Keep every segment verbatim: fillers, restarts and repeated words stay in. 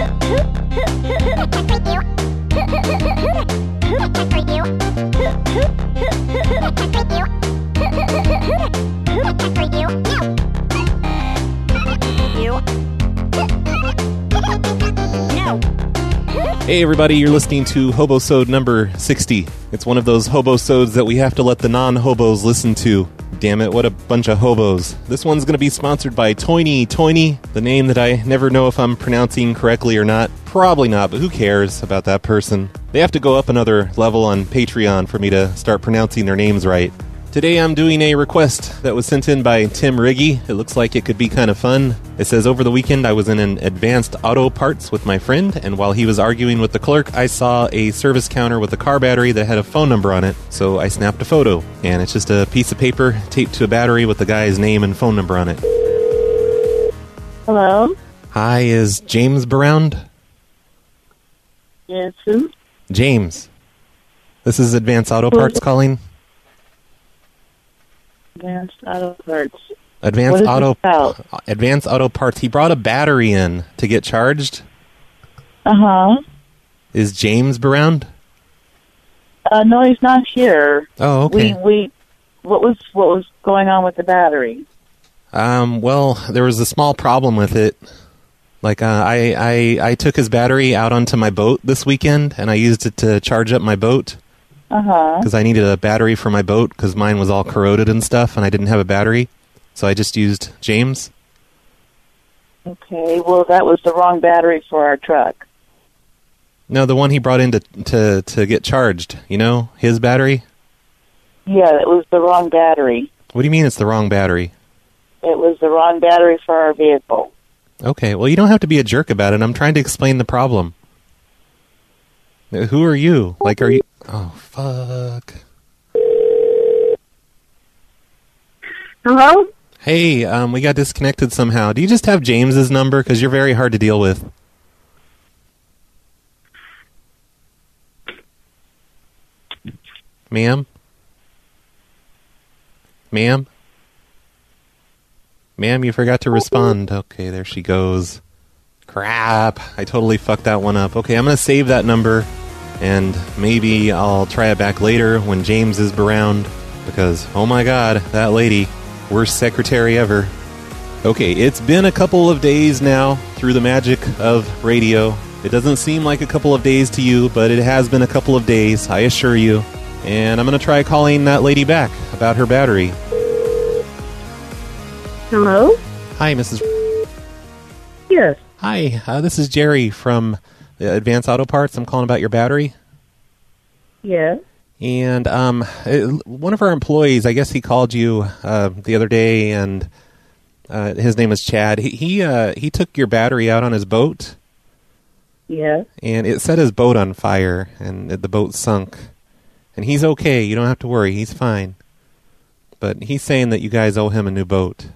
Hey everybody, you're listening to Hobosode number sixty. It's one of those hobosodes that we have to let the non-hobos listen to. Damn it, what a bunch of hobos. This one's going to be sponsored by Toiny Toiny, the name that I never know if I'm pronouncing correctly or not. Probably not, but who cares about that person? They have to go up another level on Patreon for me to start pronouncing their names right. Today I'm doing a request that was sent in by Tim Riggy. It looks like it could be kind of fun. It says, over the weekend I was in an Advanced Auto Parts with my friend, and while he was arguing with the clerk, I saw a service counter with a car battery that had a phone number on it, so I snapped a photo. And it's just a piece of paper taped to a battery with the guy's name and phone number on it. Hello? Hi, is James around? Yes, who? James. This is Advanced Auto Parts calling. Advanced Auto Parts. Advanced Auto Advanced Auto Parts. He brought a battery in to get charged. Uh-huh. Is James around? Uh, no, he's not here. Oh, okay. We, we, what was, what was going on with the battery? Um, well, there was a small problem with it. Like, uh, I, I, I took his battery out onto my boat this weekend, and I used it to charge up my boat. Uh-huh. Because I needed a battery for my boat, because mine was all corroded and stuff, and I didn't have a battery. So I just used James. Okay, well, that was the wrong battery for our truck. No, the one he brought in to, to, to get charged, you know? His battery? Yeah, it was the wrong battery. What do you mean it's the wrong battery? It was the wrong battery for our vehicle. Okay, well, you don't have to be a jerk about it. I'm trying to explain the problem. Who are you? Like, are you... Oh, fuck. Hello? Hey, um, we got disconnected somehow. Do you just have James's number? Because you're very hard to deal with. Ma'am? Ma'am? Ma'am, you forgot to respond. Okay, there she goes. Crap. I totally fucked that one up. Okay, I'm going to save that number, and maybe I'll try it back later when James is around, because, oh my god, that lady, worst secretary ever. Okay, it's been a couple of days now through the magic of radio. It doesn't seem like a couple of days to you, but it has been a couple of days, I assure you. And I'm going to try calling that lady back about her battery. Hello? Hi, Missus Yes. Hi, uh, this is Jerry from the Advanced Auto Parts. I'm calling about your battery. Yes. And um, it, one of our employees, I guess he called you uh, the other day, and uh, his name is Chad. He he, uh, he took your battery out on his boat. Yes. And it set his boat on fire, and the boat sunk. And he's okay. You don't have to worry. He's fine. But he's saying that you guys owe him a new boat.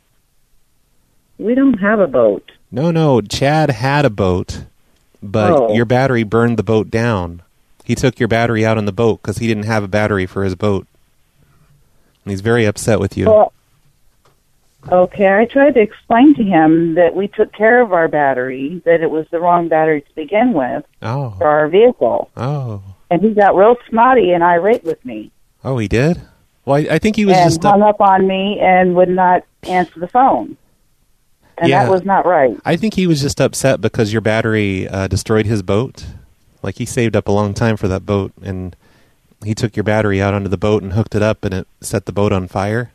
We don't have a boat. No, no. Chad had a boat, but oh. your battery burned the boat down. He took your battery out on the boat because he didn't have a battery for his boat. And he's very upset with you. Well, okay, I tried to explain to him that we took care of our battery, that it was the wrong battery to begin with oh. for our vehicle. Oh. And he got real snotty and irate with me. Oh, he did? Well, I, I think he was and just... hung up on me and would not answer the phone. And yeah, that was not right. I think he was just upset because your battery uh, destroyed his boat. Like, he saved up a long time for that boat, and he took your battery out onto the boat and hooked it up, and it set the boat on fire.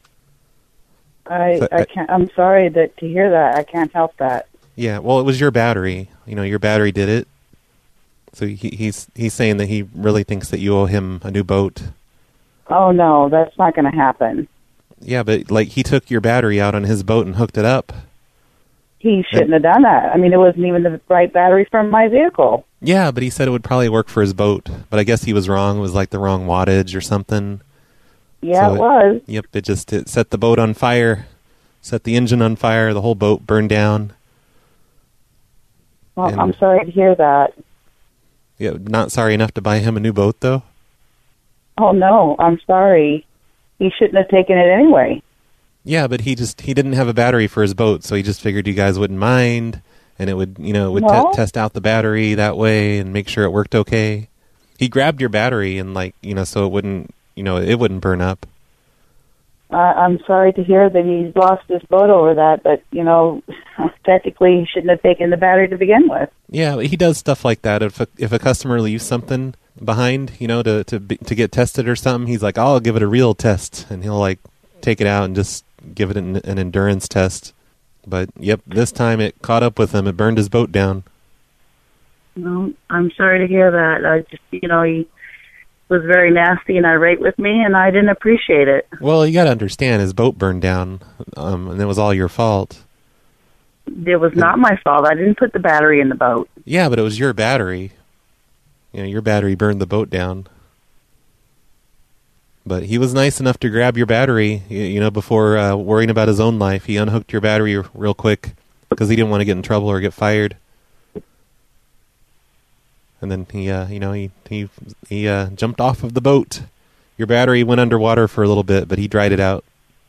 I, so, I can't. I'm sorry that to hear that. I can't help that. Yeah, well, it was your battery. You know, your battery did it. So he, he's he's saying that he really thinks that you owe him a new boat. Oh no, that's not going to happen. Yeah, but like he took your battery out on his boat and hooked it up. He shouldn't have done that. I mean, it wasn't even the right battery from my vehicle. Yeah, but he said it would probably work for his boat. But I guess he was wrong. It was like the wrong wattage or something. Yeah, so it was. It, yep, it just it set the boat on fire, set the engine on fire, the whole boat burned down. Well, and, I'm sorry to hear that. Yeah, not sorry enough to buy him a new boat, though? Oh, no, I'm sorry. He shouldn't have taken it anyway. Yeah, but he just he didn't have a battery for his boat, so he just figured you guys wouldn't mind, and it would, you know, it would No. te- test out the battery that way and make sure it worked okay. He grabbed your battery and, like, you know, so it wouldn't, you know, it wouldn't burn up. Uh, I'm sorry to hear that he's lost his boat over that, but, you know, technically he shouldn't have taken the battery to begin with. Yeah, he does stuff like that. If a, if a customer leaves something behind, you know, to to be, to get tested or something, he's like, I'll give it a real test, and he'll like take it out and just give it an, an endurance test. But yep, this time it caught up with him. It burned his boat down. No, I'm sorry to hear that. I just, you know, he was very nasty and irate with me, and I didn't appreciate it. Well, you got to understand, his boat burned down, um, and it was all your fault. It was not my fault. I didn't put the battery in the boat. Yeah, but it was your battery. You know, your battery burned the boat down. But he was nice enough to grab your battery, you, you know, before uh, worrying about his own life. He unhooked your battery r- real quick because he didn't want to get in trouble or get fired. And then he, uh, you know, he he he uh, jumped off of the boat. Your battery went underwater for a little bit, but he dried it out.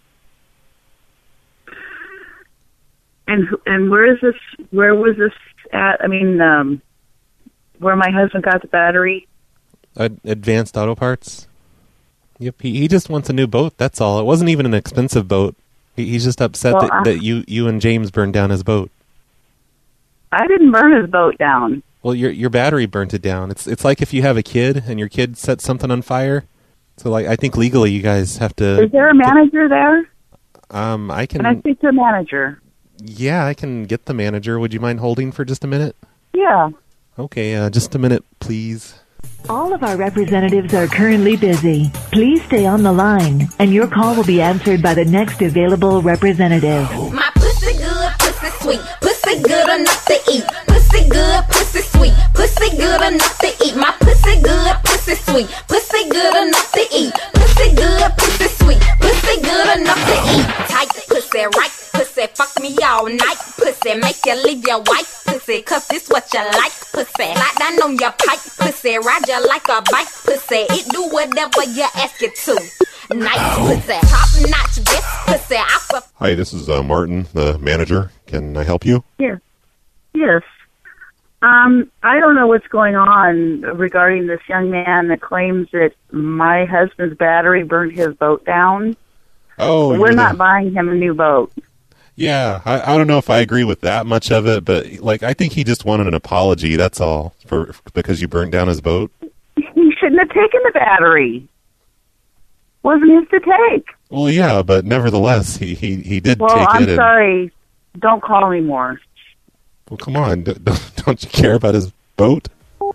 And and where is this? Where was this at? I mean, um, where my husband got the battery? Ad- Advanced Auto Parts. Yep, he he just wants a new boat. That's all. It wasn't even an expensive boat. He, he's just upset Well, that, I- that you you and James burned down his boat. I didn't burn his boat down. Well, your your battery burnt it down. It's it's like if you have a kid and your kid sets something on fire. So, like, I think legally you guys have to. Is there a manager there? Um, I can. Can I speak to a manager? Yeah, I can get the manager. Would you mind holding for just a minute? Yeah. Okay, uh, just a minute, please. All of our representatives are currently busy. Please stay on the line, and your call will be answered by the next available representative. My pussy good, pussy sweet, pussy good enough to eat. Pussy good, pussy sweet, pussy good enough to eat. My pussy good, pussy sweet, pussy good enough to eat. Pussy good, pussy sweet, pussy good enough to eat. Tight pussy, right pussy, fuck me all night. Pussy make you leave your wife. Pussy, cause this what you like. Pussy, slide down on your pipe. Pussy, ride you like a bike. Pussy, it do whatever you ask it to. Nice pussy, top notch best pussy. I prefer. Hi, this is uh, Martin, the manager. Can I help you? Yes. Yes. Um, I don't know what's going on regarding this young man that claims that my husband's battery burned his boat down. Oh, We're you're not the- buying him a new boat. Yeah, I, I don't know if I agree with that much of it, but like I think he just wanted an apology. That's all for because you burnt down his boat. He shouldn't have taken the battery. Wasn't his to take. Well, yeah, but nevertheless, he he, he did Well, take I'm it. And, sorry. Don't call anymore. well, come on, d- don't, don't you care about his boat?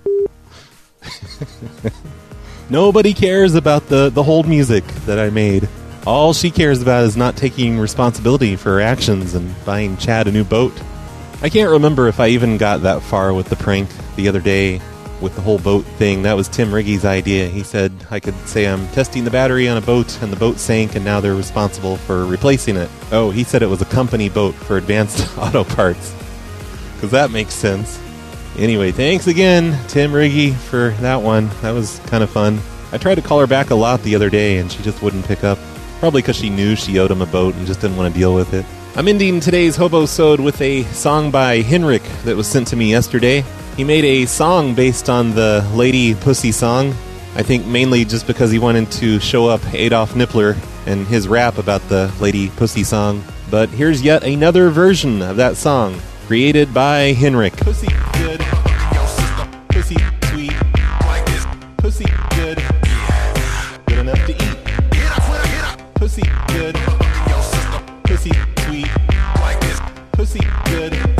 Nobody cares about the, the hold music that I made. All she cares about is not taking responsibility for her actions and buying Chad a new boat. I can't remember if I even got that far with the prank the other day with the whole boat thing. That was Tim Riggy's idea. He said I could say I'm testing the battery on a boat and the boat sank and now they're responsible for replacing it. Oh, he said it was a company boat for Advanced Auto Parts. Because that makes sense. Anyway, thanks again, Tim Riggy, for that one. That was kind of fun. I tried to call her back a lot the other day and she just wouldn't pick up. Probably because she knew she owed him a boat and just didn't want to deal with it. I'm ending today's Hobo-sode with a song by Henrik that was sent to me yesterday. He made a song based on the Lady Pussy song. I think mainly just because he wanted to show up Adolf Nippler and his rap about the Lady Pussy song. But here's yet another version of that song, created by Henrik. Pussy good, pussy sweet, pussy good, good enough to eat. Pussy good, pussy sweet, pussy good.